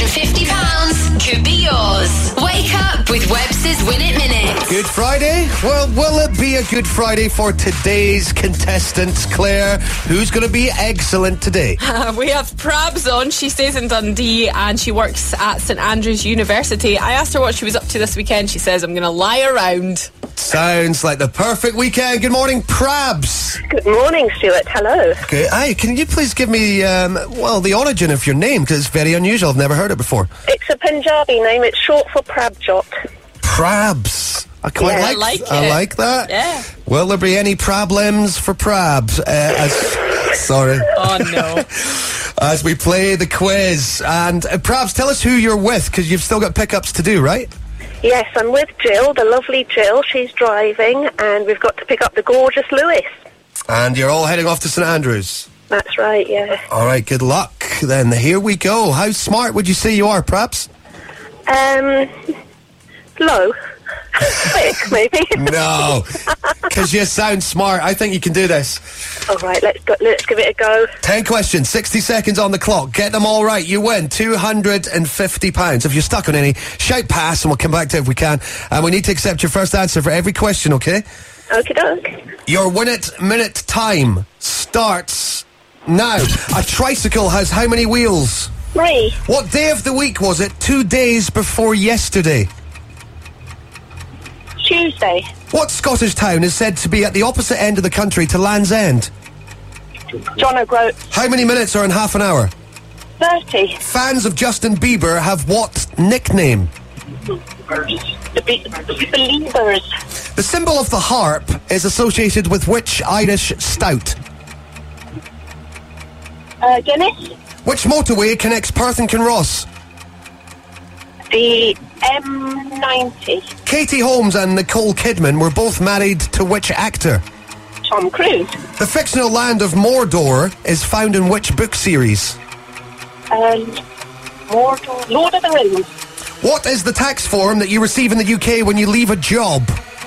£250 could be yours. Wake up with Webster's Win It Minute. Good Friday? Well, will it be a good Friday for today's contestants, Claire? Who's going to be excellent today? We have Prabs on. She stays in Dundee and she works at St Andrews University. I asked her what she was up to this weekend. She says, I'm going to lie around. Sounds like the perfect weekend. Good morning, Prabs. Good morning, Stuart. Hello. Okay. Hi, can you please give me, the origin of your name? Because it's very unusual. I've never heard it before. It's a Punjabi name. It's short for Prabjot. Prabs. I quite like it. I like that. Yeah. Will there be any problems for Prabs? Sorry. Oh, no. As we play the quiz. And Prabs, tell us who you're with, because you've still got pickups to do, right? Yes, I'm with Jill, the lovely Jill. She's driving, and we've got to pick up the gorgeous Lewis. And you're all heading off to St Andrews? That's right, yeah. All right, good luck. Then here we go. How smart would you say you are, Prabs? Low. Quick, maybe. No, because you sound smart. I think you can do this. All right, let's give it a go. 10 questions, 60 seconds on the clock. Get them all right. You win £250. If you're stuck on any, shout pass and we'll come back to it if we can. And we need to accept your first answer for every question, okay? Okie doke. Your Win It Minute time starts now. A tricycle has how many wheels? 3. What day of the week was it 2 days before yesterday? Tuesday. What Scottish town is said to be at the opposite end of the country to Land's End? John O'Groat. How many minutes are in half an hour? 30. Fans of Justin Bieber have what nickname? The Believers. The symbol of the harp is associated with which Irish stout? Guinness. Which motorway connects Perth and Kinross? The M90. Katie Holmes and Nicole Kidman were both married to which actor? Tom Cruise. The fictional land of Mordor is found in which book series? Mordor. Lord of the Rings. What is the tax form that you receive in the UK when you leave a job?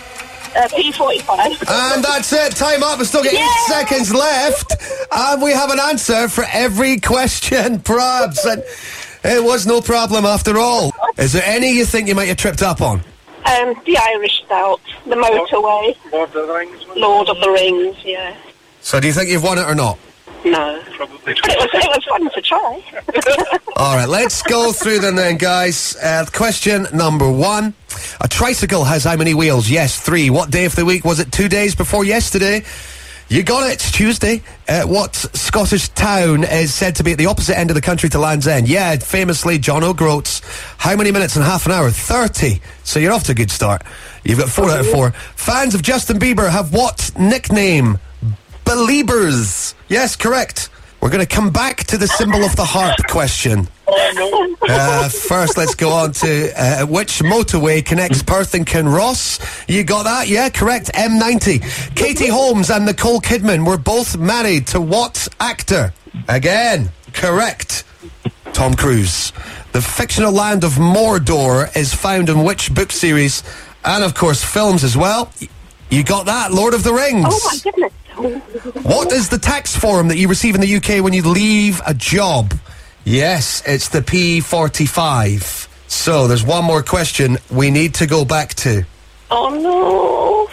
P45. And that's it. Time up. We've still got 8 seconds left. And we have an answer for every question, Prabs. And it was no problem after all. Is there any you think you might have tripped up on? The Irish Stout. The motorway. Lord of the Rings, yeah. So do you think you've won it or not? No. But it was fun to try. All right, let's go through them then, guys. Question number 1. A tricycle has how many wheels? Yes, 3. What day of the week was it 2 days before yesterday? You got it, Tuesday. What Scottish town is said to be at the opposite end of the country to Land's End? Yeah, famously John O'Groats. How many minutes in half an hour? 30. So you're off to a good start. You've got 4 out of 4. Fans of Justin Bieber have what nickname? Beliebers. Yes, correct. We're going to come back to the symbol of the harp question. First, let's go on to which motorway connects Perth and Kinross. You got that? Yeah, correct. M90. Katie Holmes and Nicole Kidman were both married to what actor? Again, correct. Tom Cruise. The fictional land of Mordor is found in which book series? And, of course, films as well. You got that? Lord of the Rings. Oh, my goodness. What is the tax form that you receive in the UK when you leave a job? Yes, it's the P45. So there's one more question we need to go back to. Oh, no.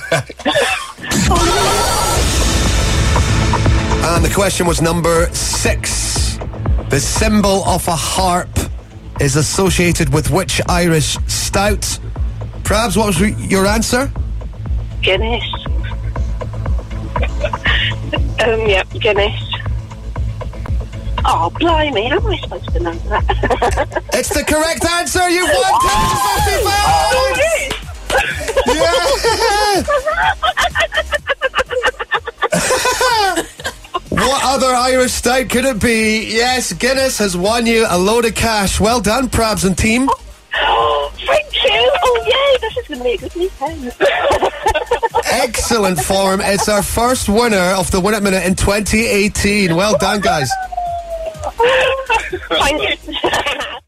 And the question was number 6. The symbol of a harp is associated with which Irish stout? Prabs, what was your answer? Guinness. Yeah, Guinness. Oh, blimey, how am I supposed to know that? It's the correct answer. You've won £250. Yeah. What other Irish stout could it be? Yes, Guinness has won you a load of cash. Well done, Prabs and team. Oh, thank you. Oh, yay, this is going to be a good weekend. Excellent form. It's our first winner of the Win It Minute in 2018. Well done, guys. Thank you.